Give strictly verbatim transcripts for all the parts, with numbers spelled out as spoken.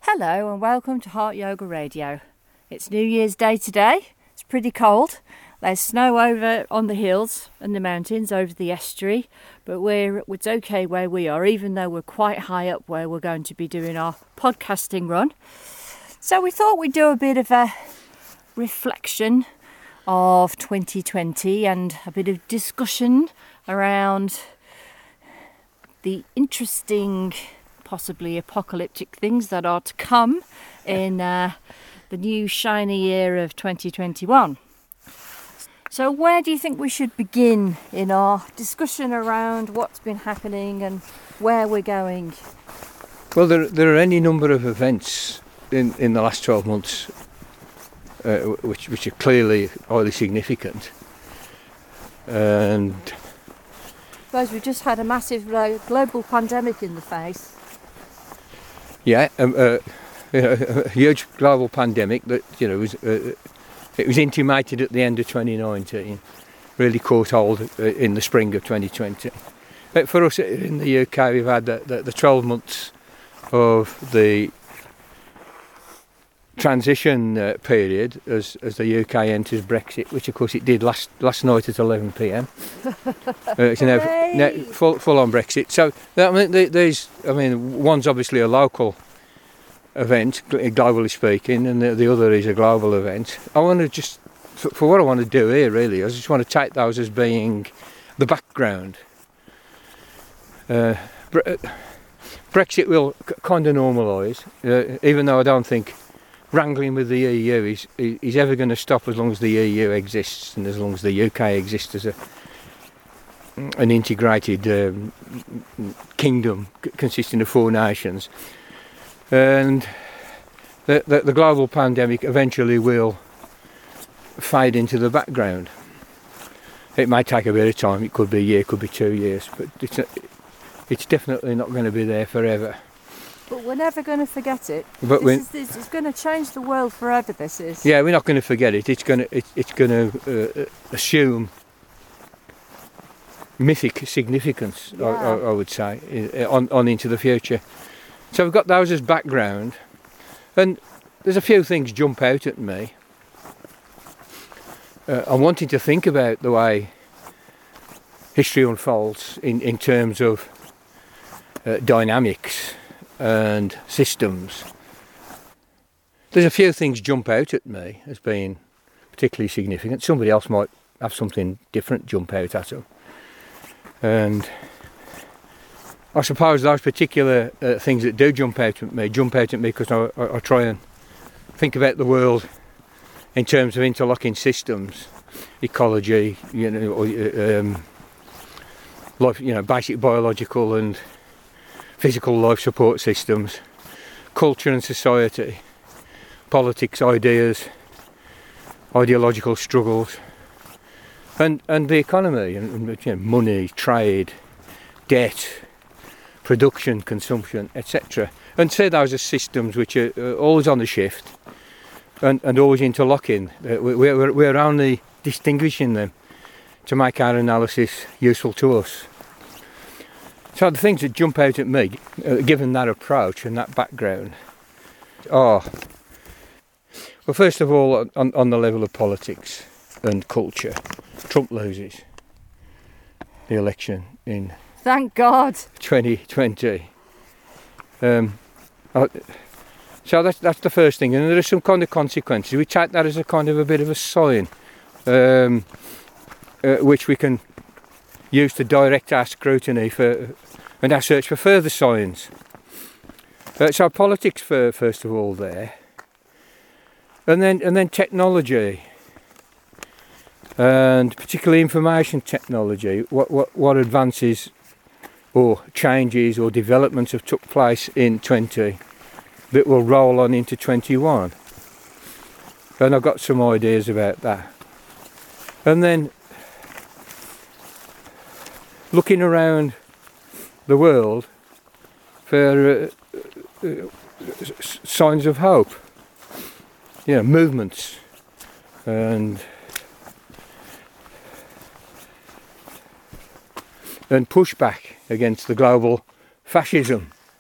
Hello and welcome to Heart Yoga Radio. It's New Year's Day today. It's pretty cold. There's snow over on the hills and the mountains over the estuary, but we're it's okay where we are, even though we're quite high up where we're going to be doing our podcasting run. So we thought we'd do a bit of a reflection of twenty twenty and a bit of discussion around the interesting, possibly apocalyptic things that are to come in uh, the new shiny year of twenty twenty-one. So where do you think we should begin in our discussion around what's been happening and where we're going? Well, there, there are any number of events in, in the last twelve months uh, which, which are clearly highly significant. And I suppose we've just had a massive uh, global pandemic in the face. Yeah, um, uh, you know, a huge global pandemic that, you know, was, uh, it was intimated at the end of twenty nineteen, really caught hold uh, in the spring of twenty twenty. But for us in the U K, we've had the, the, the twelve months of the transition uh, period as, as the U K enters Brexit, which of course it did last last night at eleven p m. uh, it's now, now full full on Brexit. So I mean, there's I mean, one's obviously a local event, globally speaking, and the, the other is a global event. I want to just, for, for what I want to do here, really, I just want to take those as being the background. Uh, Bre- Brexit will c- kind of normalise, uh, even though I don't think wrangling with the E U is, is ever going to stop as long as the E U exists and as long as the U K exists as a an integrated um, kingdom c- consisting of four nations. And the, the, the global pandemic eventually will fade into the background. It may take a bit of time, it could be a year, it could be two years, but it's, a, it's definitely not going to be there forever. But we're never going to forget it. But this is, this is going to change the world forever, this is. Yeah, we're not going to forget it. It's going to, it, it's going to uh, assume mythic significance, yeah. I, I, I would say, on, on into the future. So we've got those as background, and there's a few things jump out at me. Uh, I'm wanting to think about the way history unfolds in, in terms of uh, dynamics and systems. There's a few things jump out at me as being particularly significant. Somebody else might have something different jump out at them. And I suppose those particular uh, things that do jump out at me, jump out at me because I, I, I try and think about the world in terms of interlocking systems, ecology, you know, or, um, life, you know, basic biological and physical life support systems, culture and society, politics, ideas, ideological struggles, and and the economy, and, and you know, money, trade, debt, production, consumption, et cetera. And say those are systems which are uh, always on the shift and, and always interlocking. Uh, we, we're, we're only distinguishing them to make our analysis useful to us. So the things that jump out at me, uh, given that approach and that background, are, well, first of all, on, on the level of politics and culture, Trump loses the election in Thank God. twenty twenty. Um, uh, so that's that's the first thing, and there are some kind of consequences. We take that as a kind of a bit of a sign, um, uh, which we can use to direct our scrutiny for and our search for further signs. Uh, so politics, for, first of all, there, and then and then technology, and particularly information technology. What what what advances or changes or developments have took place in twenty that will roll on into twenty-one, and I've got some ideas about that. And then looking around the world for uh, uh, signs of hope, you know, movements and and pushback against the global fascism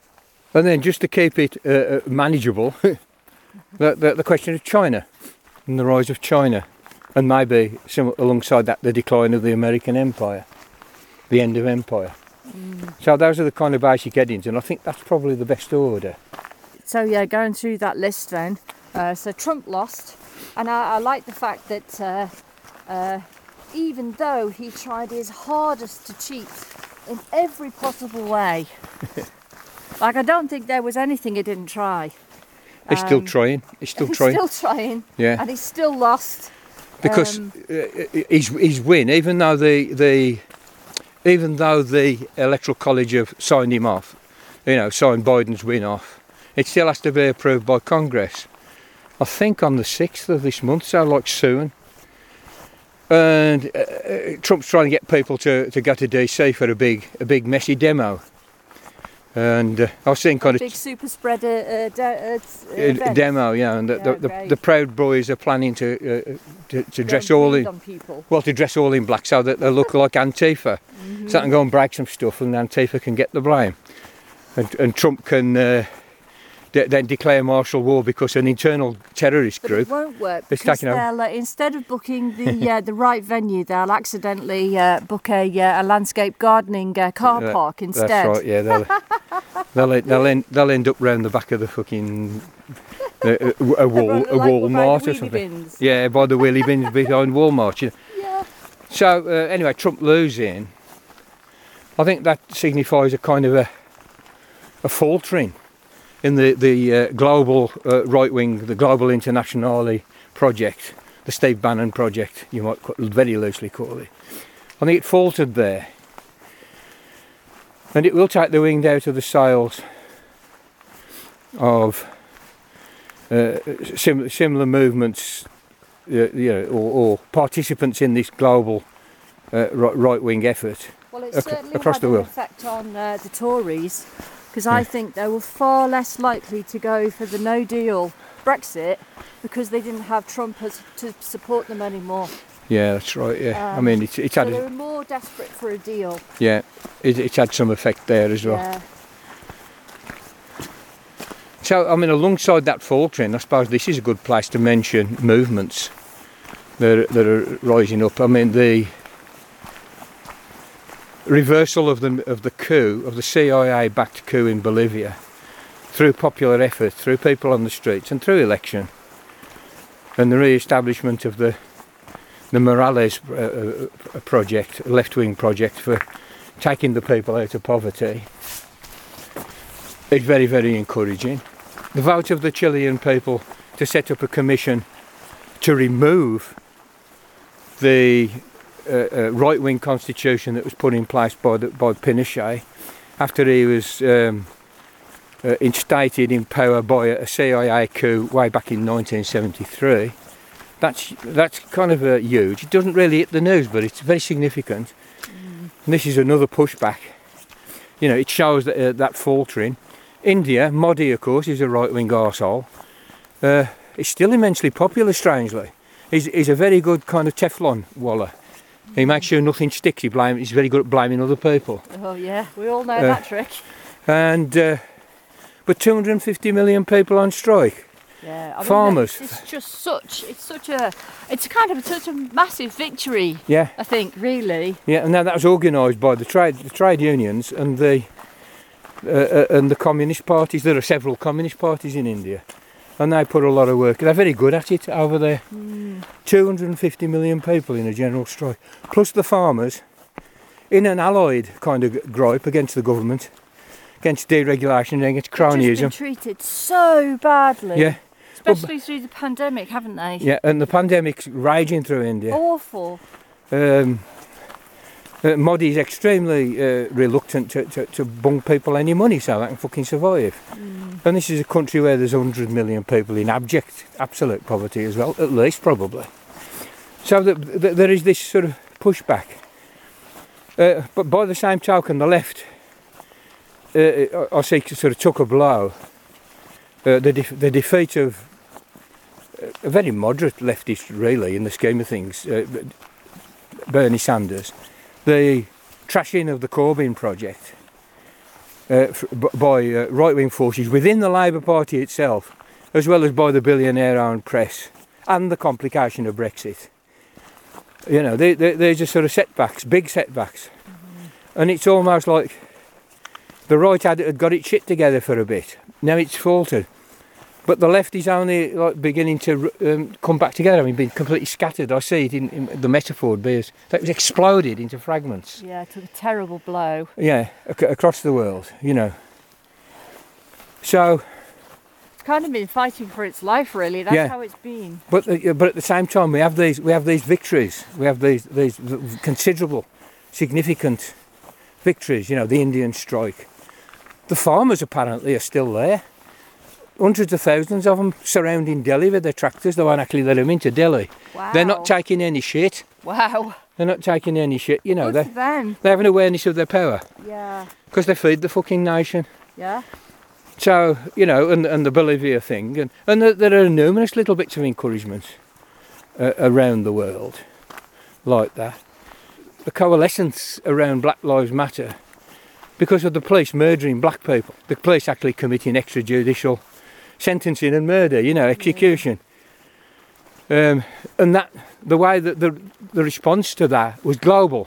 And then just to keep it uh, uh, manageable, the, the, the question of China and the rise of China, and maybe some, alongside that the decline of the American empire, the end of empire. Mm. So those are the kind of basic headings, and I think that's probably the best order. So yeah, going through that list then, uh, so Trump lost, and I, I like the fact that uh, uh, even though he tried his hardest to cheat in every possible way, like I don't think there was anything he didn't try. He's um, still trying. He's still he's trying. Still trying. Yeah. And he's still lost. Because um, uh, his his win, even though the the even though the Electoral College have signed him off, you know, signed Biden's win off, it still has to be approved by Congress. I think on the sixth of this month, so like soon. And uh, Trump's trying to get people to, to go to D C for a big a big messy demo. And uh, I was seeing kind a of big super spreader uh, de- uh, demo, yeah. And the, yeah, the, the, the Proud Boys are planning to uh, to, to dress all in well to dress all in black so that they look like Antifa. Mm-hmm. So they can go and break some stuff, and Antifa can get the blame, and, and Trump can uh, de- then declare martial law because an internal terrorist group. But it won't work because they'll, uh, instead of booking the uh, the right venue, they'll accidentally uh, book a uh, a landscape gardening uh, car park instead. That's right. Yeah, they'll they'll they'll end, they'll end up round the back of the fucking uh, a, a wall a like Walmart or something. Bins. Yeah, by the wheelie bins behind Walmart. You know. Yeah. So uh, anyway, Trump losing, I think that signifies a kind of a a faltering in the the uh, global uh, right wing, the Global Internationale project, the Steve Bannon project, you might very loosely call it. I think it faltered there, and it will take the wind out of the sails of uh, sim- similar movements, uh, you know, or, or participants in this global uh, right wing effort well, it ac- certainly across had the an world. Effect on uh, the Tories. Because I think they were far less likely to go for the no deal Brexit because they didn't have Trump as, to support them anymore. Yeah, that's right. Yeah, um, I mean, it's it's so had. they A, were more desperate for a deal. Yeah, it, it's had some effect there as well. Yeah. So, I mean, alongside that faltering, I suppose this is a good place to mention movements that are, that are rising up. I mean, the reversal of the of the coup, of the C I A-backed coup in Bolivia, through popular effort, through people on the streets and through election, and the re-establishment of the the Morales uh, project, left-wing project for taking the people out of poverty, is very, very encouraging. The vote of the Chilean people to set up a commission to remove the Uh, uh, right-wing constitution that was put in place by the, by Pinochet after he was um, uh, instated in power by a C I A coup way back in nineteen seventy-three. That's that's kind of uh, huge. It doesn't really hit the news, but it's very significant. Mm. And this is another pushback. You know, it shows that uh, that faltering. India, Modi, of course, is a right-wing arsehole. Uh, it's still immensely popular, strangely. He's, he's a very good kind of Teflon waller. He makes sure nothing sticks. He blame, he's very good at blaming other people. Oh yeah, we all know uh, that trick. And uh, but two hundred fifty million people on strike. Yeah, I mean, farmers. It's just such. It's such a. It's kind of such a massive victory. Yeah. I think really. Yeah, and now that was organised by the trade, the trade unions and the uh, uh, and the communist parties. There are several communist parties in India. And they put a lot of work. They're very good at it over there. Mm. two hundred fifty million people in a general strike. Plus the farmers, in an allied kind of gripe against the government, against deregulation and against cronyism. They've just been treated so badly. Yeah. Especially well, through the pandemic, haven't they? Yeah, and the pandemic's raging through India. Awful. Um, uh, Modi is extremely uh, reluctant to, to, to bung people any money so they can fucking survive. Mm. And this is a country where there's one hundred million people in abject, absolute poverty as well, at least probably. So the, the, there is this sort of pushback. Uh, but by the same token, the left, uh, I see, sort of took a blow. Uh, the, de- the defeat of a very moderate leftist, really, in the scheme of things, uh, Bernie Sanders. The trashing of the Corbyn project, uh, by uh, right-wing forces within the Labour Party itself, as well as by the billionaire-owned press, and the complication of Brexit. You know, they, they, they're just sort of setbacks, big setbacks. Mm-hmm. And it's almost like the right had, had got its shit together for a bit. Now it's faltered. But the left is only like beginning to um, come back together. I mean, being completely scattered. I see it in, in the metaphor would be as it was exploded into fragments. Yeah, it took a terrible blow. Yeah, ac- across the world, you know. So it's kind of been fighting for its life, really. That's yeah. how it's been. But uh, but at the same time, we have these we have these victories. We have these these considerable, significant victories. You know, the Indian strike. The farmers apparently are still there. Hundreds of thousands of them surrounding Delhi with their tractors. They won't actually let them into Delhi. Wow. They're not taking any shit. Wow. They're not taking any shit. You know, Good they for them. they have an awareness of their power. Yeah. Because they feed the fucking nation. Yeah. So, you know, and, and the Bolivia thing. And, and there, there are numerous little bits of encouragement uh, around the world like that. The coalescence around Black Lives Matter, because of the police murdering black people. The police actually committing extrajudicial sentencing and murder, you know, execution. Yeah. Um, and that, the way that the the response to that was global.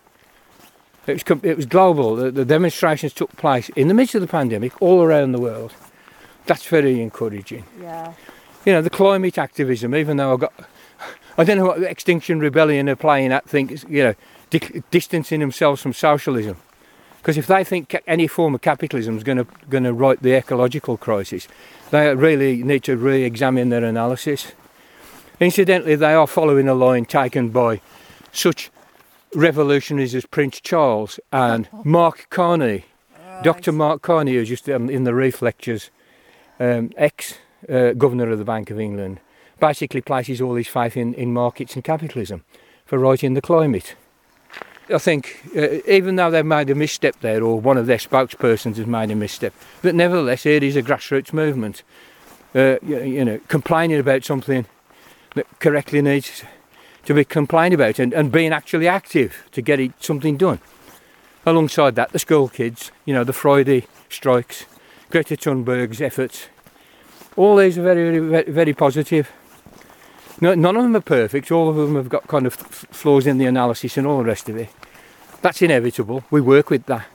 It was it was global. The, the demonstrations took place in the midst of the pandemic all around the world. That's very encouraging. Yeah. You know, the climate activism, even though I got, I don't know what the Extinction Rebellion are playing at, think, you know, di- distancing themselves from socialism. Because if they think any form of capitalism is going to going to right the ecological crisis, they really need to re-examine their analysis. Incidentally, they are following a line taken by such revolutionaries as Prince Charles and Mark Carney, right. Doctor Mark Carney, who's just um, in the Reef Lectures, um, ex-governor uh, of the Bank of England, basically places all his faith in, in markets and capitalism for writing the climate. I think, uh, even though they've made a misstep there, or one of their spokespersons has made a misstep, but nevertheless, here is a grassroots movement, uh, you, you know, complaining about something that correctly needs to be complained about, and, and being actually active to get it, something done. Alongside that, the school kids, you know, the Friday strikes, Greta Thunberg's efforts, all these are very, very, very positive. No, none of them are perfect. All of them have got kind of flaws in the analysis and all the rest of it. That's inevitable. We work with that.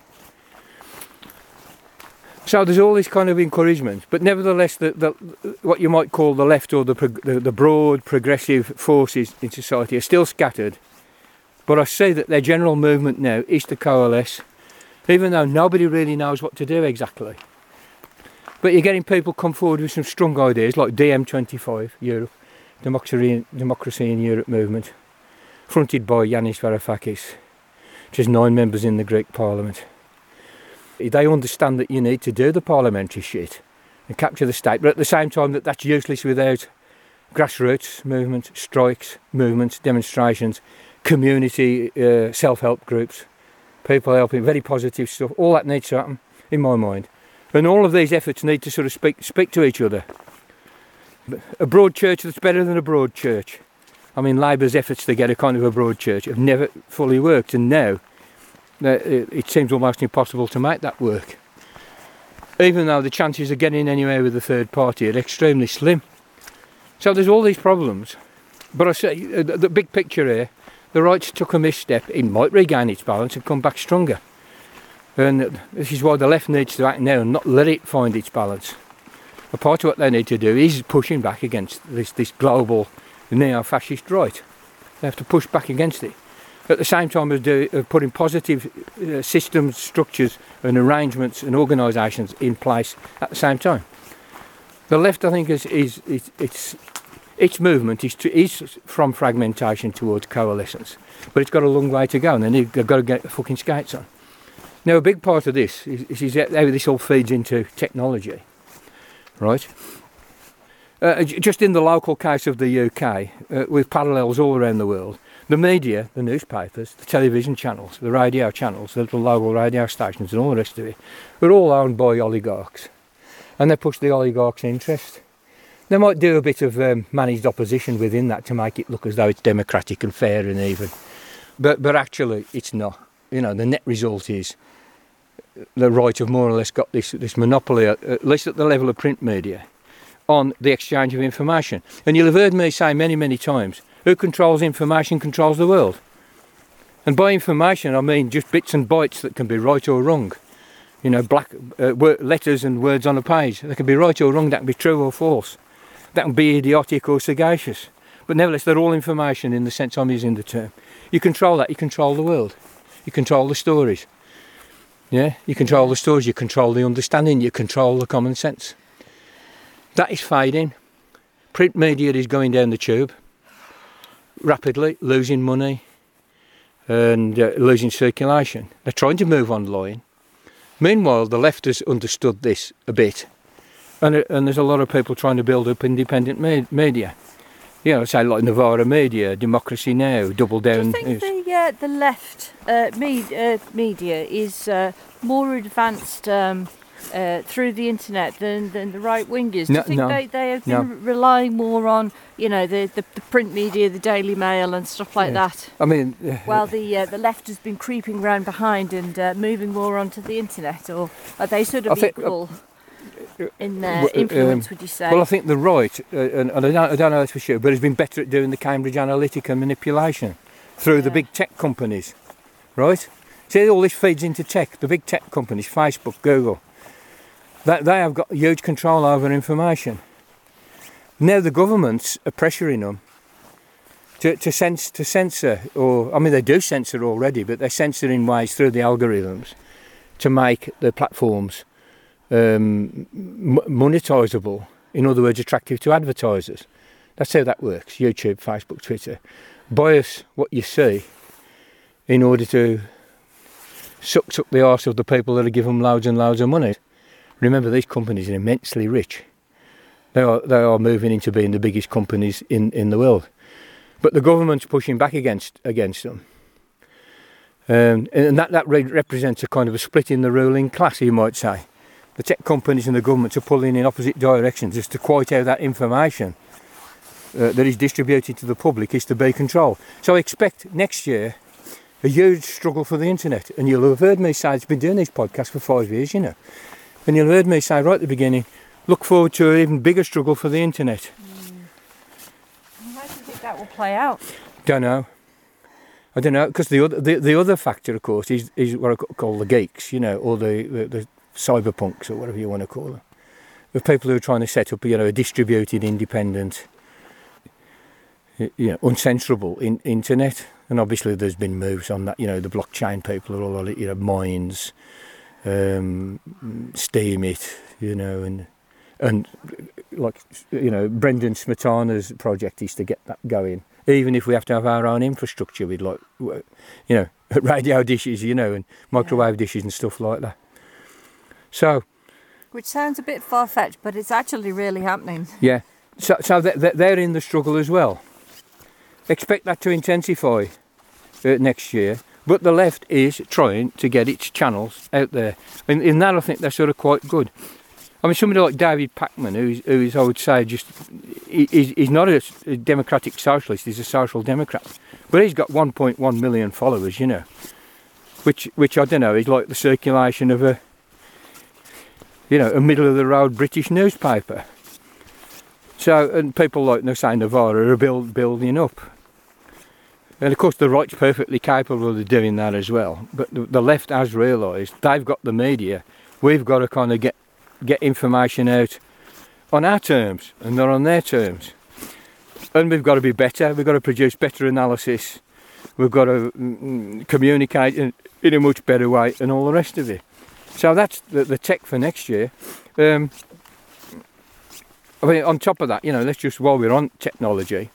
So there's all this kind of encouragement, but nevertheless, the, the, what you might call the left or the, the the broad progressive forces in society are still scattered. But I see that their general movement now is to coalesce, even though nobody really knows what to do exactly. But you're getting people come forward with some strong ideas, like D M twenty-five, Europe. Democracy, Democracy in Europe movement, fronted by Yanis Varoufakis, which has nine members in the Greek Parliament. They understand that you need to do the parliamentary shit and capture the state, but at the same time that that's useless without grassroots movements, strikes, movements, demonstrations, community uh, self-help groups, people helping, very positive stuff. All that needs to happen, in my mind. And all of these efforts need to sort of speak speak to each other. A broad church that's better than a broad church. I mean, Labour's efforts to get a kind of a broad church have never fully worked, and now uh, it seems almost impossible to make that work. Even though the chances of getting anywhere with the third party are extremely slim. So there's all these problems. But I say, uh, the big picture here, the right took a misstep. It might regain its balance and come back stronger. And this is why the left needs to act now and not let it find its balance. A part of what they need to do is pushing back against this, this global neo-fascist right. They have to push back against it. At the same time as do, uh, putting positive uh, systems, structures and arrangements and organisations in place at the same time. The left, I think, is, is, is its, its movement is, to, is from fragmentation towards coalescence. But it's got a long way to go, and they need, they've got to get the fucking skates on. Now, a big part of this is, is how this all feeds into technology. Right. Uh, just in the local case of the U K, uh, with parallels all around the world, the media, the newspapers, the television channels, the radio channels, the little local radio stations and all the rest of it, are all owned by oligarchs. And they push the oligarchs' interest. They might do a bit of um, managed opposition within that to make it look as though it's democratic and fair and even. But, but actually, it's not. You know, the net result is the right have more or less got this, this monopoly, at, at least at the level of print media, on the exchange of information. And you'll have heard me say many, many times, who controls information controls the world. And by information, I mean just bits and bytes that can be right or wrong. You know, black uh, word, letters and words on a page. They can be right or wrong, that can be true or false. That can be idiotic or sagacious. But nevertheless, they're all information in the sense I'm using the term. You control that, you control the world. You control the stories. Yeah, you control the stories, you control the understanding, you control the common sense. That is fading. Print media is going down the tube rapidly, losing money and uh, losing circulation. They're trying to move online. Meanwhile, the left has understood this a bit, and, uh, and there's a lot of people trying to build up independent me- media. You know, say like Novara Media, Democracy Now, Double Down. Do you think the, uh, the left uh, me- uh, media is uh, more advanced um, uh, through the internet than, than the right wingers? Do No, you think no, they, they have been no. relying more on, you know, the, the, the print media, the Daily Mail and stuff like Yeah. that? I mean, uh, While the uh, the left has been creeping round behind and uh, moving more onto the internet, or are they sort I of think, uh, equal in their w- influence? um, would you say? well, I think the right, uh, and, and I, don't, I don't know this for sure, but has been better at doing the Cambridge Analytica manipulation through Yeah. the big tech companies, right? See, all this feeds into tech. The big tech companies, Facebook, Google, that they have got huge control over information. Now the governments are pressuring them to to, sense, to censor, or I mean they do censor already, but they're censoring ways through the algorithms to make the platforms um, m- monetisable. In other words, attractive to advertisers. That's how that works. YouTube, Facebook, Twitter. Bias what you see in order to suck up the arse of the people that are giving them loads and loads of money. Remember, these companies are immensely rich. They are they are moving into being the biggest companies in, in the world. But the government's pushing back against against them. Um, and that, that re- represents a kind of a split in the ruling class, you might say. The tech companies and the government are pulling in opposite directions just to quite how that information uh, that is distributed to the public is to be controlled. So I expect next year a huge struggle for the internet. And you'll have heard me say, it's been doing these podcasts for five years, you know. And you'll have heard me say right at the beginning, look forward to an even bigger struggle for the internet. How do you think that will play out? Don't know. I don't know, because the other the, the other factor, of course, is, is what I call the geeks, you know, or the, the, the cyberpunks, or whatever you want to call them. The people who are trying to set up, you know, a distributed, independent, you know, uncensorable in, internet. And obviously there's been moves on that, you know, the blockchain people are all, you know, Minds, um, Steam it, you know, and and like, you know, Brendan Smetana's project is to get that going. Even if we have to have our own infrastructure with, like, you know, radio dishes, you know, and microwave dishes and stuff like that. So, Which sounds a bit far-fetched, but it's actually really happening. yeah. So, so they're, they're in the struggle as well. Expect that to intensify uh, next year. But the left is trying to get its channels out there. And in that, I think they're sort of quite good. I mean, somebody like David Packman, who is, who is I would say, just he's, he's not a, a democratic socialist, he's a social democrat. But he's got one point one million followers, you know, which, which I don't know, is like the circulation of a, you know, a middle-of-the-road British newspaper. So, and people like, you know, say Novara are build, building up. And of course the right's perfectly capable of doing that as well. But the, the left has realised they've got the media. We've got to kind of get get information out on our terms and not on their terms. And we've got to be better. We've got to produce better analysis. We've got to mm, communicate in, in a much better way and all the rest of it. So that's the, the tech for next year. Um, I mean, on top of that, you know, let's just, while we're on technology,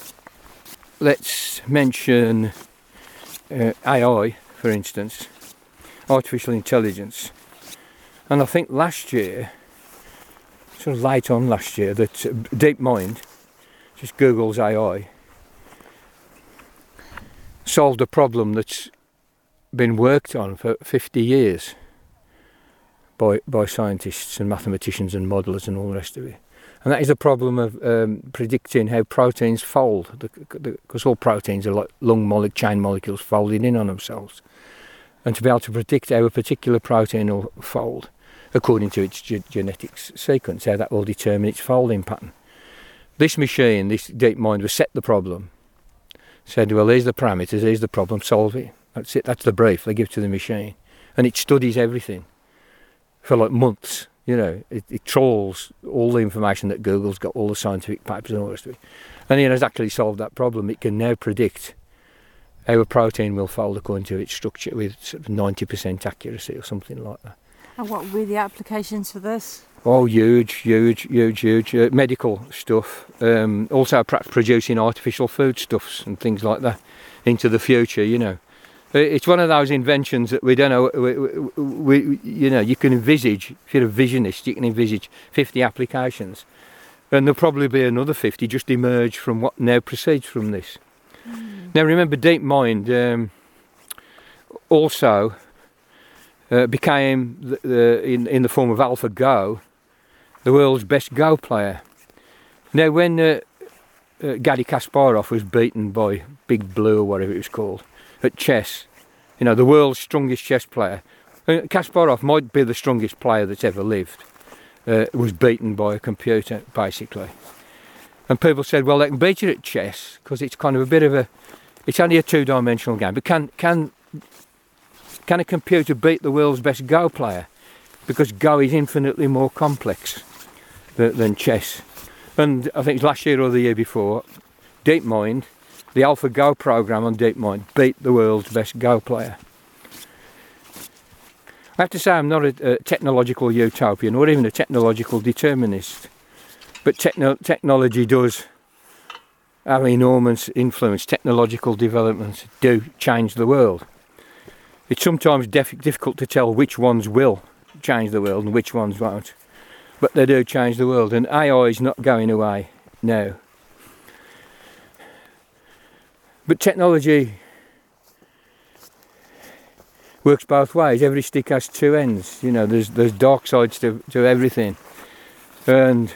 let's mention uh, A I, for instance, artificial intelligence. And I think last year, sort of late on last year, that uh, DeepMind, just Google's A I, solved a problem that's been worked on for fifty years by by scientists and mathematicians and modellers and all the rest of it. And that is a problem of um, predicting how proteins fold, because all proteins are like long mole- chain molecules folding in on themselves. and to be able to predict how a particular protein will fold according to its ge- genetic sequence, how that will determine its folding pattern. This machine, this DeepMind, was set the problem, said, well, here's the parameters, here's the problem, solve it. That's it, that's the brief they give to the machine. And it studies everything for like months, you know. It, it trawls all the information that Google's got, all the scientific papers and all the rest of it. And it has actually solved that problem. It can now predict how a protein will fold according to its structure with sort of ninety percent accuracy or something like that. And what will be the applications for this? Oh, huge, huge, huge, huge. Uh, medical stuff. Um, also perhaps producing artificial foodstuffs and things like that into the future, you know. It's one of those inventions that we don't know, we, we, we, you know, you can envisage, if you're a visionist, you can envisage fifty applications. And there'll probably be another fifty just emerge from what now proceeds from this. Mm. Now remember, DeepMind um, also uh, became, the, the, in, in the form of AlphaGo, the world's best Go player. Now when uh, uh, Garry Kasparov was beaten by Big Blue or whatever it was called at chess, you know, the world's strongest chess player, uh, Kasparov might be the strongest player that's ever lived, uh, was beaten by a computer basically. And people said, well, they can beat you at chess because it's kind of a bit of a, it's only a two-dimensional game, but can can can a computer beat the world's best Go player? Because Go is infinitely more complex than, than chess. And I think it was last year or the year before, DeepMind, the AlphaGo program on DeepMind, beat the world's best Go player. I have to say I'm not a, a technological utopian or even a technological determinist, but techno- technology does have enormous influence. Technological developments do change the world. It's sometimes def- difficult to tell which ones will change the world and which ones won't, but they do change the world, and A I is not going away now. But technology works both ways. Every stick has two ends, you know. There's there's dark sides to, to everything, and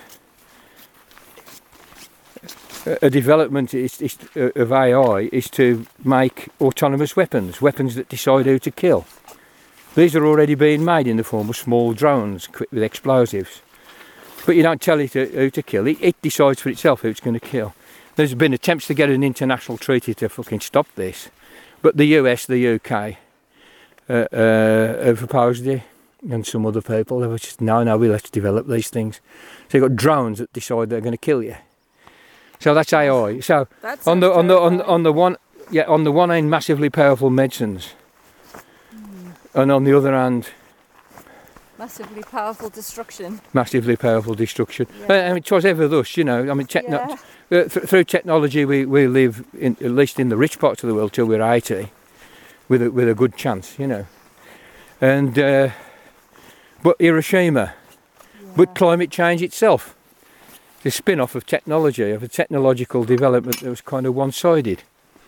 a development is, is, of A I is to make autonomous weapons, weapons that decide who to kill. These are already being made in the form of small drones equipped with explosives. But you don't tell it who to kill, it, it decides for itself who it's going to kill. There's been attempts to get an international treaty to fucking stop this, but the U S, the U K uh, uh, have opposed it, and some other people. They were just, no, no, we let's develop these things. So you've got drones that decide they're going to kill you. So that's A I. So that's on the on the on, on the one yeah on the one hand, massively powerful medicines. And on the other hand, massively powerful destruction. Massively powerful destruction. Yeah. Uh, I mean, it was ever thus, you know. I mean, techno- yeah. uh, th- through technology, we, we live, in, at least in the rich parts of the world, till we're eighty, with a, with a good chance, you know. And uh, but Hiroshima, yeah. But climate change itself, the spin-off of technology, of a technological development that was kind of one-sided.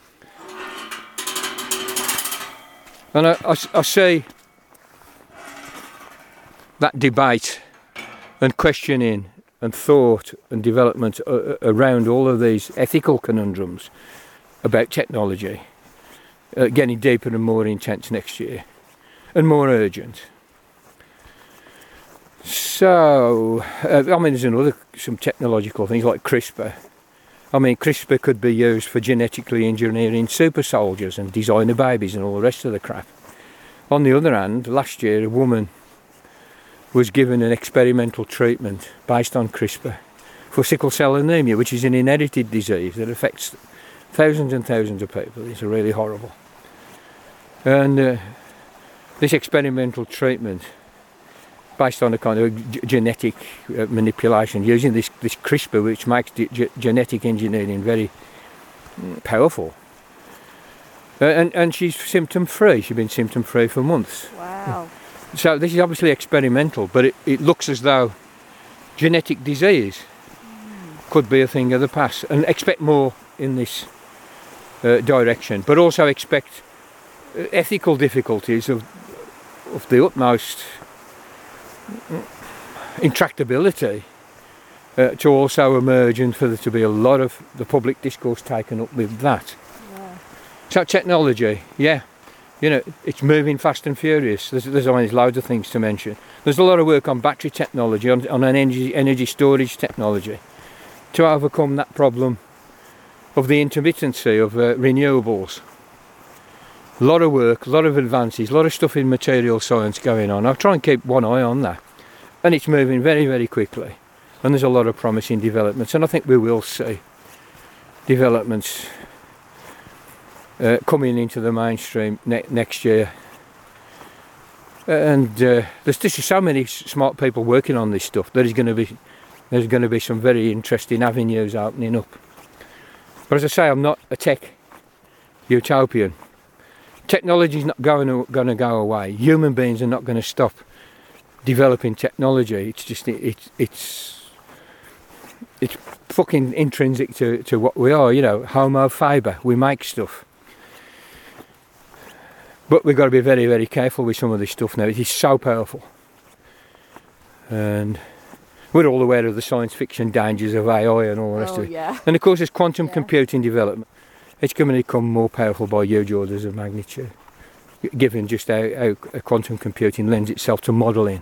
And I, I, I see that debate and questioning and thought and development uh, around all of these ethical conundrums about technology uh, getting deeper and more intense next year and more urgent. So, uh, I mean, there's another, some technological things like CRISPR. I mean, CRISPR could be used for genetically engineering super soldiers and designer babies and all the rest of the crap. On the other hand, last year a woman was given an experimental treatment based on CRISPR for sickle cell anemia, which is an inherited disease that affects thousands and thousands of people. It's really horrible. And uh, this experimental treatment, based on a kind of g- genetic uh, manipulation, using this, this CRISPR, which makes g- genetic engineering very mm, powerful. Uh, and, and she's symptom-free. She's been symptom-free for months. Wow. So this is obviously experimental, but it, it looks as though genetic disease mm. could be a thing of the past. And expect more in this uh, direction, but also expect uh, ethical difficulties of, of the utmost intractability uh, to also emerge, and for there to be a lot of the public discourse taken up with that. Yeah. So technology, yeah, You know, it's moving fast and furious. There's, there's always loads of things to mention. There's a lot of work on battery technology, on, on an energy, energy storage technology, to overcome that problem of the intermittency of uh, renewables. A lot of work, a lot of advances, a lot of stuff in material science going on. I'll try and keep one eye on that. And it's moving very, very quickly. And there's a lot of promising developments. And I think we will see developments uh, coming into the mainstream ne next year. And uh, there's just so many smart people working on this stuff. There is going to be, there's going to be some very interesting avenues opening up. But as I say, I'm not a tech utopian. Technology is not going to, going to go away. Human beings are not going to stop developing technology. It's just it, it, it's it's fucking intrinsic to, to what we are. You know, Homo faber. We make stuff, but we've got to be very very careful with some of this stuff now. It is so powerful, and we're all aware of the science fiction dangers of A I and all the rest oh, of it. Yeah. And of course, as quantum yeah. computing development, it's going to become more powerful by huge orders of magnitude, given just how, how quantum computing lends itself to modelling.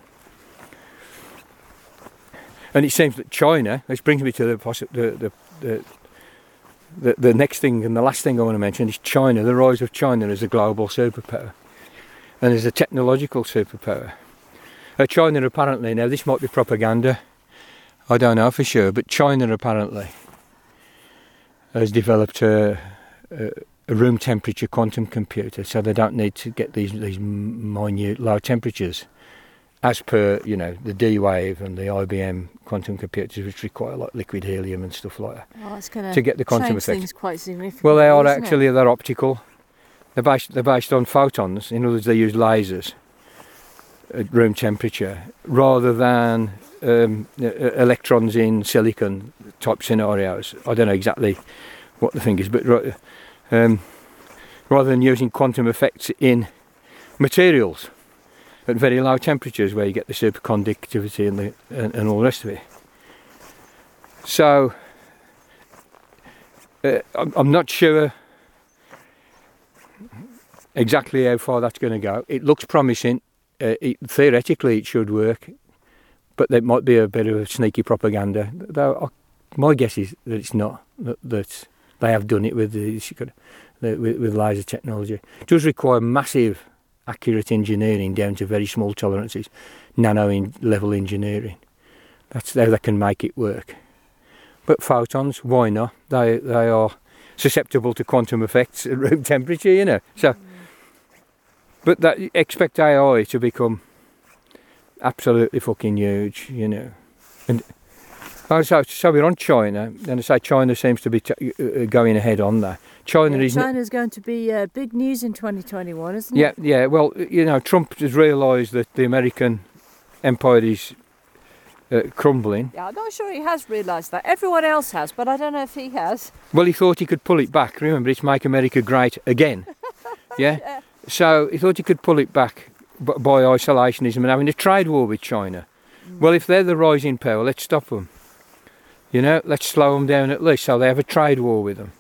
And it seems that China, which brings me to the, the, the, the, the next thing and the last thing I want to mention, is China, the rise of China as a global superpower and as a technological superpower. Uh, China apparently, now this might be propaganda, I don't know for sure, but China apparently has developed a, a, a room temperature quantum computer, so they don't need to get these, these minute low temperatures as per, you know, the D-Wave and the I B M quantum computers, which require like liquid helium and stuff like that. Oh, it's going to get the quantum change effect. Things quite significantly. Well, they are isn't actually, it? they're optical. They're based, they're based on photons. In other words, they use lasers at room temperature rather than um, electrons in silicon type scenarios. I don't know exactly what the thing is, but um, rather than using quantum effects in materials at very low temperatures where you get the superconductivity and, the, and, and all the rest of it. So, uh, I'm, I'm not sure exactly how far that's going to go. It looks promising. Uh, it, theoretically it should work, but there might be a bit of sneaky propaganda. Though I, my guess is that it's not, that, that they have done it with, the, the, with, with laser technology. It does require massive accurate engineering down to very small tolerances, nano in level engineering. That's how they can make it work. But photons, why not? They they are susceptible to quantum effects at room temperature, you know. So, mm. But that expect A I to become absolutely fucking huge, you know. And so, so we're on China, and I say China seems to be t- uh, going ahead on that. China yeah, is China's going to be uh, big news in twenty twenty-one, isn't yeah, it? Yeah, yeah. Well, you know, Trump has realised that the American empire is uh, crumbling. Yeah, I'm not sure he has realised that. Everyone else has, but I don't know if he has. Well, he thought he could pull it back. Remember, it's Make America Great Again. Yeah? yeah. So he thought he could pull it back b- by isolationism and having a trade war with China. Mm. Well, if they're the rising power, let's stop them. You know, let's slow them down at least so they have a trade war with them.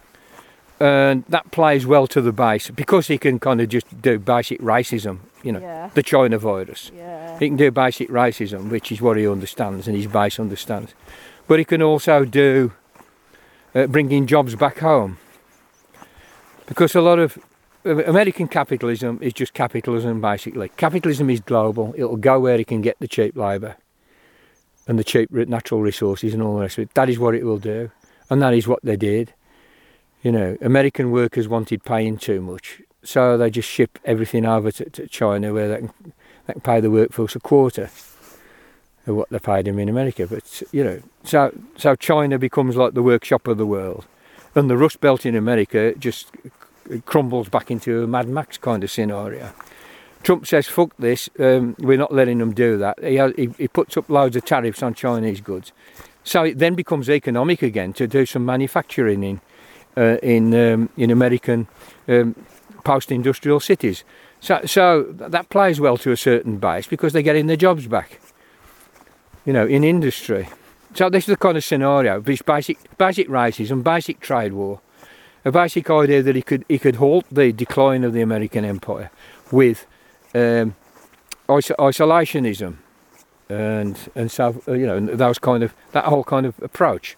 And that plays well to the base because he can kind of just do basic racism, you know, yeah. the China virus. Yeah. He can do basic racism, which is what he understands and his base understands. But he can also do uh, bringing jobs back home. Because a lot of uh, American capitalism is just capitalism, basically. Capitalism is global. It'll go where it can get the cheap labour and the cheap natural resources and all the rest of it. That is what it will do. And that is what they did. You know, American workers wanted paying too much, so they just ship everything over to, to China where they can, they can pay the workforce a quarter of what they paid them in America. But, you know, so so China becomes like the workshop of the world. And the Rust Belt in America just crumbles back into a Mad Max kind of scenario. Trump says, fuck this, um, we're not letting them do that. He, has, he, he puts up loads of tariffs on Chinese goods. So it then becomes economic again to do some manufacturing in Uh, in um, in American um, post-industrial cities. So so that plays well to a certain base because they're getting their jobs back, you know, in industry. So this is the kind of scenario, this basic basic racism, basic trade war, a basic idea that he could he could halt the decline of the American empire with um, iso- isolationism and and so you know those kind of that whole kind of approach.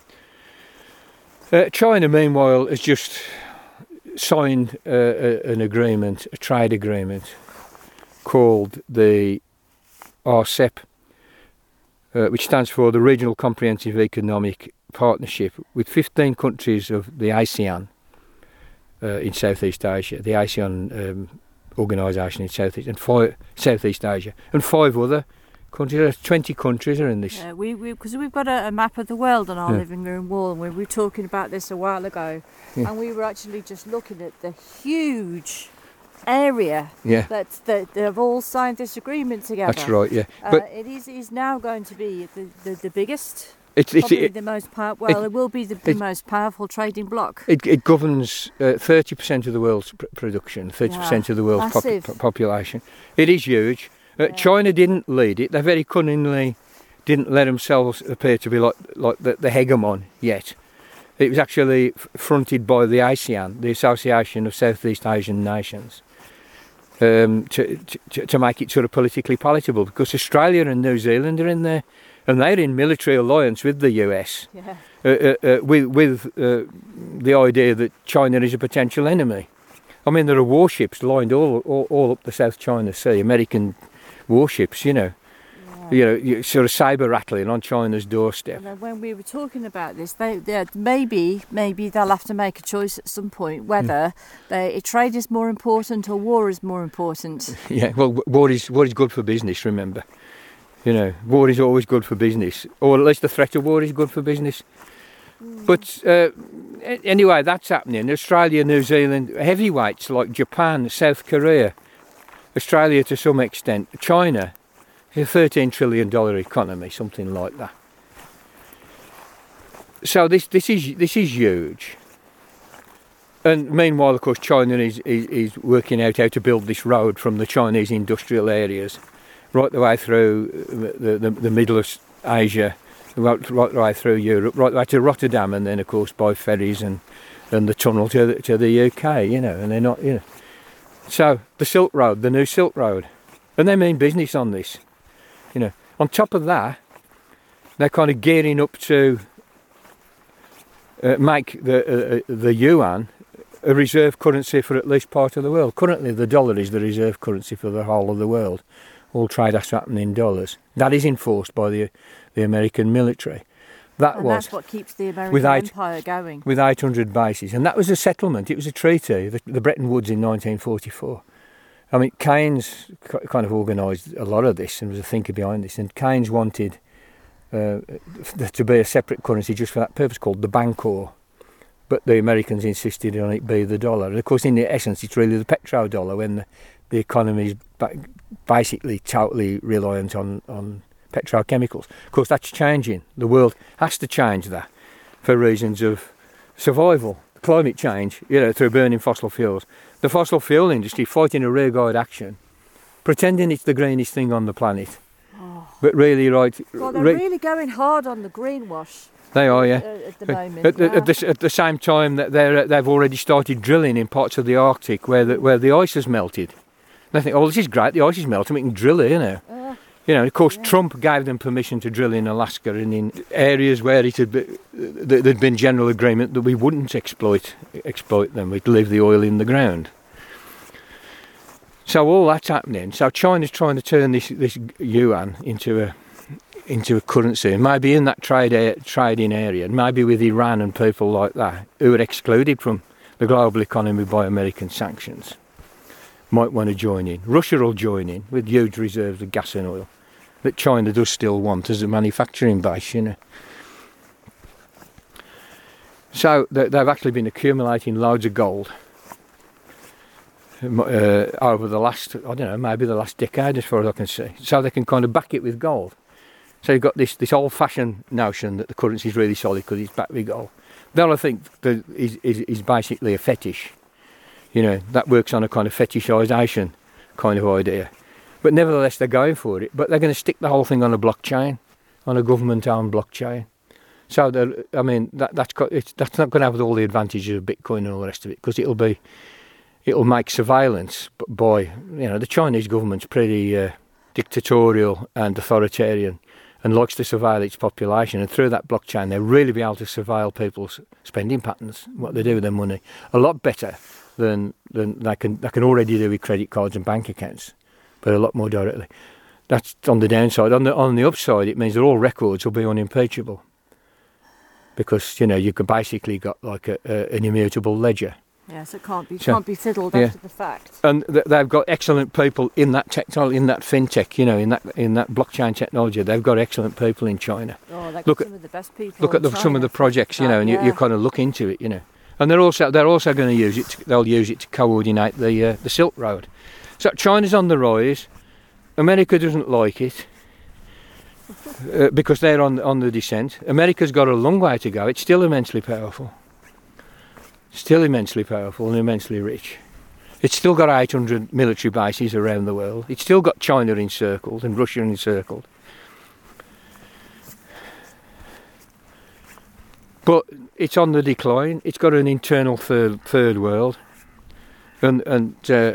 Uh, China, meanwhile, has just signed uh, a, an agreement, a trade agreement, called the R C E P, uh, which stands for the Regional Comprehensive Economic Partnership, with fifteen countries of the ASEAN uh, in Southeast Asia, the ASEAN um, organisation in Southeast and five, Southeast Asia, and five other countries. twenty countries are in this. Yeah, we because we, we've got a, a map of the world on our Yeah. living room wall, and we were talking about this a while ago, Yeah. and we were actually just looking at the huge area Yeah, that that they've all signed this agreement together. that's right. Yeah, Uh, but it is is now going to be the, the, the biggest, it's it's probably it, the most power. Well, it, will be the, the it- most powerful trading bloc. it, it governs uh, thirty percent of the world's pr- production, thirty percent of the world's pop- massive. po- population. It is huge. Uh, Yeah. China didn't lead it. They very cunningly didn't let themselves appear to be like like the, the hegemon yet. It was actually f- fronted by the ASEAN, the Association of Southeast Asian Nations, um, to, to to make it sort of politically palatable, because Australia and New Zealand are in there, and they're in military alliance with the U S. Yeah. Uh, uh, uh, with with uh, the idea that China is a potential enemy. I mean, there are warships lined all all, all up the South China Sea, American warships, you know, Yeah. you know, you sort of saber rattling on China's doorstep. And then when we were talking about this, they, they maybe maybe they'll have to make a choice at some point whether they, trade is more important or war is more important. Yeah, well, w- war is war is good for business. Remember, you know, war is always good for business, or at least the threat of war is good for business. But uh, a- anyway, that's happening. Australia, New Zealand, heavyweights like Japan, South Korea, Australia to some extent, China, it's a thirteen trillion dollar economy, something like that. So this this is this is huge. And meanwhile, of course, China is, is, is working out how to build this road from the Chinese industrial areas right the way through the, the, the middle of Asia, right, right the way through Europe, right the way to Rotterdam, and then, of course, by ferries and, and the tunnel to the, to the U K, you know, and they're not, you know. So, the Silk Road, the new Silk Road, and they mean business on this, you know. On top of that, they're kind of gearing up to uh, make the uh, the yuan a reserve currency for at least part of the world. Currently, the dollar is the reserve currency for the whole of the world. All trade has to happen in dollars. That is enforced by the the American military. That And was that's what keeps the American Without- empire going. with eight hundred bases, and that was a settlement. It was a treaty, the, the Bretton Woods in nineteen forty-four. I mean, Keynes ki- kind of organised a lot of this and was a thinker behind this. And Keynes wanted uh, there to be a separate currency just for that purpose, called the Bancor. But the Americans insisted on it be the dollar. And of course, in the essence, it's really the petrodollar when the, the economy is ba- basically totally reliant on, on petrochemicals. Of course, that's changing. The world has to change that for reasons of survival. Climate change, you know, through burning fossil fuels. The fossil fuel industry fighting a rearguard action, pretending it's the greenest thing on the planet. Oh. But really, right, God, they're re- really going hard on the greenwash they are, uh, yeah. at the moment. At the, yeah. at, the, at the same time that they're, they've already started drilling in parts of the Arctic where the, where the ice has melted. They think, oh, this is great, the ice is melting, we can drill it, you know. Uh, You know, of course, Yeah. Trump gave them permission to drill in Alaska and in areas where it had be, th- there'd been general agreement that we wouldn't exploit exploit them. We'd leave the oil in the ground. So all that's happening. So China's trying to turn this this yuan into a into a currency, and maybe in that trade a- trading area, and maybe with Iran and people like that who are excluded from the global economy by American sanctions, might want to join in. Russia will join in with huge reserves of gas and oil that China does still want as a manufacturing base, you know. So they- they've actually been accumulating loads of gold uh, over the last, I don't know, maybe the last decade as far as I can see. So they can kind of back it with gold. So you've got this, this old-fashioned notion that the currency is really solid because it's backed with gold. That I think that is, is, is basically a fetish. You know, that works on a kind of fetishisation kind of idea. But nevertheless, they're going for it. But they're going to stick the whole thing on a blockchain, on a government-owned blockchain. So, the- I mean, that, that's got, it's, that's not going to have all the advantages of Bitcoin and all the rest of it, because it'll be, it'll make surveillance b- by, you know, the Chinese government's pretty uh, dictatorial and authoritarian, and likes to surveil its population. And through that blockchain, they'll really be able to surveil people's spending patterns, what they do with their money, a lot better than than they can they can already do with credit cards and bank accounts, but a lot more directly. That's on the downside. On the on the upside, it means that all records will be unimpeachable, because you know you could basically got like a, a, an immutable ledger. Yes, it can't be So, can't be fiddled yeah. after the fact. And th- they've got excellent people in that technology, in that fintech, you know, in that in that blockchain technology. They've got excellent people in China. Oh, like Look at- some of the best people. Look at in the, some of China the projects, you for know, and that, you, you yeah. kind of look into it, you know. And they're also they're also going to use it. To, they'll use it to coordinate the uh, the Silk Road. So China's on the rise. America doesn't like it uh, because they're on on the descent. America's got a long way to go. It's still immensely powerful. Still immensely powerful and immensely rich. It's still got eight hundred military bases around the world. It's still got China encircled and Russia encircled. But it's on the decline. It's got an internal third third world, and and uh,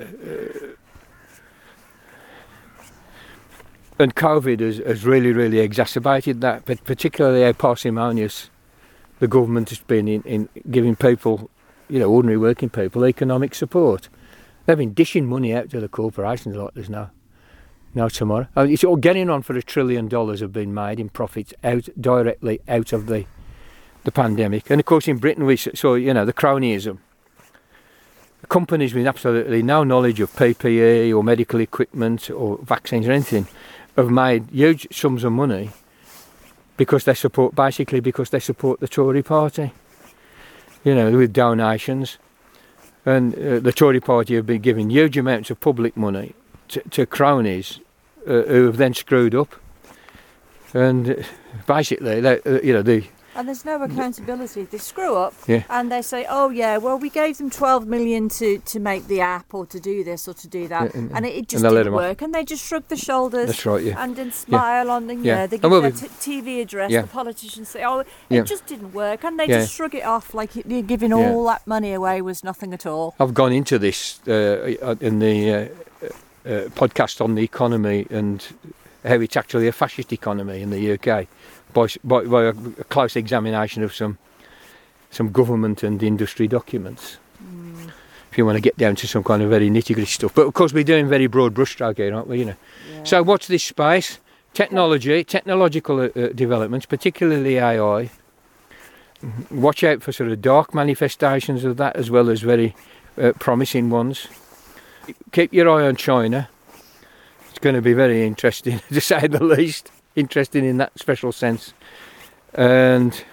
and COVID has, has really really exacerbated that. But particularly how parsimonious the government has been in, in giving people, you know, ordinary working people, economic support. They've been dishing money out to the corporations like there's no, no tomorrow. I mean, it's all getting on for a trillion dollars have been made in profits out directly out of the, the pandemic. And of course, in Britain we saw, you know, the cronyism. Companies with absolutely no knowledge of P P E or medical equipment or vaccines or anything have made huge sums of money because they support, basically because they support the Tory party. You know, with donations, and uh, the Tory party have been giving huge amounts of public money to, to cronies uh, who have then screwed up, and uh, basically, they, uh, you know, the And there's no accountability. They screw up Yeah. and they say, oh yeah, well we gave them twelve million to, to make the app or to do this or to do that. Yeah, and- and, it, it just and they let didn't them off. work. And they just shrug their shoulders That's right, yeah. and then smile on the, you Yeah. know, they And give well, their we- t- T V address, Yeah. the politicians say, oh, it Yeah. just didn't work. And they Yeah. just shrug it off like it, giving Yeah. all that money away was nothing at all. I've gone into this uh, in the uh, uh, podcast on the economy and how it's actually a fascist economy in the U K by, by, by a close examination of some some government and industry documents. Mm. If you want to get down to some kind of very nitty-gritty stuff. But of course we're doing very broad brushstroke here, aren't we? You know. Yeah. So watch this space. Technology, technological uh, uh, developments, particularly A I. Watch out for sort of dark manifestations of that as well as very uh, promising ones. Keep your eye on China. It's going to be very interesting, to say the least. Interesting in that special sense. And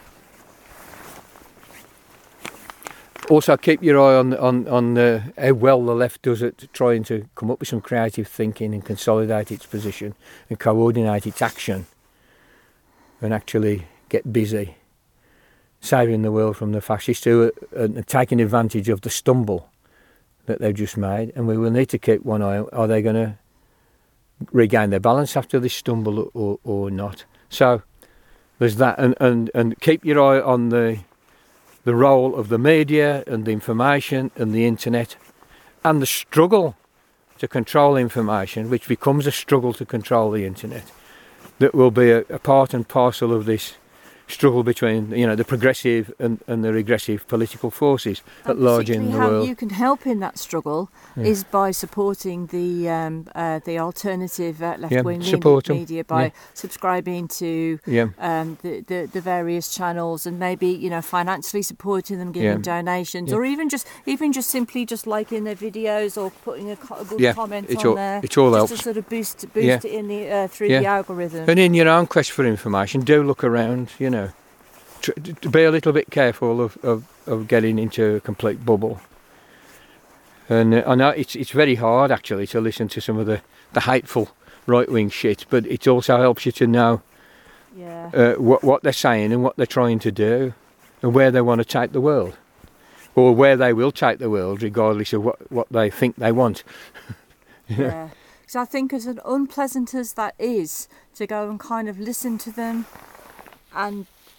also keep your eye on on on uh, how well the left does at trying to come up with some creative thinking and consolidate its position and coordinate its action and actually get busy saving the world from the fascists who are uh, taking advantage of the stumble that they've just made. And we will need to keep one eye on, are they going to regain their balance after this stumble or, or not? So there's that, and, and, and keep your eye on the the role of the media and the information and the internet and the struggle to control information, which becomes a struggle to control the internet, that will be a, a part and parcel of this struggle between, you know, the progressive and, and the regressive political forces at And large in particularly the how world. you can help in that struggle Yeah. is by supporting the um, uh, the alternative uh, left-wing support 'em. media by Yeah. subscribing to Yeah. um, the, the the various channels and maybe, you know, financially supporting them, giving Yeah. donations, Yeah. or even just even just simply just liking their videos or putting a, co- a good Yeah, comment it on all- there, it all just helps. to sort of boost boost Yeah. it in the uh, through Yeah. the algorithm. And in your own quest for information, do look around, you know. Tr- to be a little bit careful of, of, of getting into a complete bubble. And uh, I know it's it's very hard actually to listen to some of the, the hateful right-wing shit, but it also helps you to know yeah. uh, what, what they're saying and what they're trying to do and where they want to take the world. Or where they will take the world regardless of what, what they think they want. Yeah. So I think as unpleasant as that is, to go and kind of listen to them and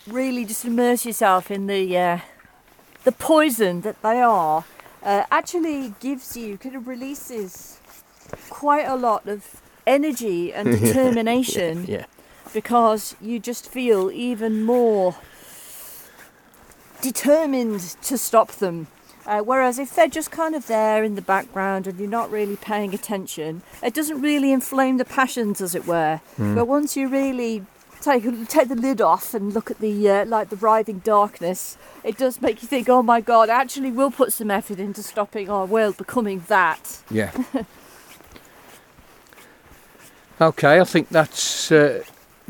really just immerse yourself in the uh, the poison that they are, uh, actually gives you, kind of releases quite a lot of energy and determination. yeah, yeah. Because you just feel even more determined to stop them. Uh, whereas if they're just kind of there in the background and you're not really paying attention, it doesn't really inflame the passions, as it were. Mm. But once you really take take the lid off and look at the uh, like the writhing darkness, it does make you think, oh my God, actually we'll put some effort into stopping our world becoming that. Yeah. Okay, I think that's uh,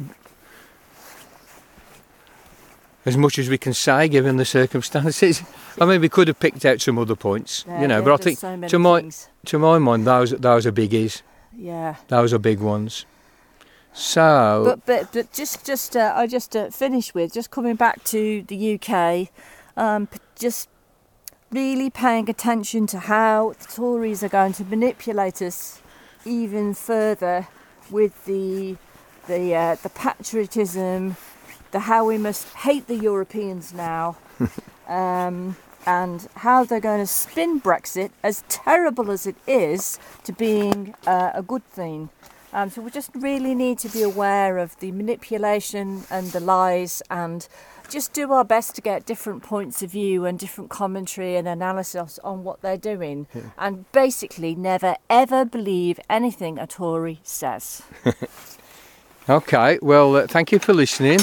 as much as we can say given the circumstances. I mean, we could have picked out some other points, yeah, you know, yeah, but I think so to my things. to my mind, those those are biggies. Yeah, those are big ones. So, but but, but just just uh, I just uh, finish with just coming back to the U K, um, just really paying attention to how the Tories are going to manipulate us even further with the the uh, the patriotism, the how we must hate the Europeans now, um, and how they're going to spin Brexit, as terrible as it is, to being uh, a good thing. Um, so we just really need to be aware of the manipulation and the lies, and just do our best to get different points of view and different commentary and analysis on what they're doing. Yeah. And basically never ever believe anything a Tory says. Okay, well, uh, thank you for listening.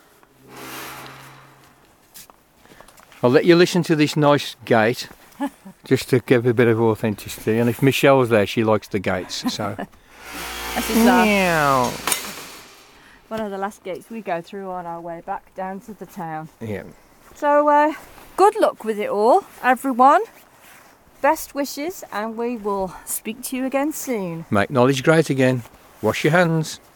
I'll let you listen to this nice gate just to give a bit of authenticity. And if Michelle's there, she likes the gates, so... This is uh, one of the last gates we go through on our way back down to the town. Yeah. So, uh, good luck with it all, everyone. Best wishes, and we will speak to you again soon. Make knowledge great again. Wash your hands.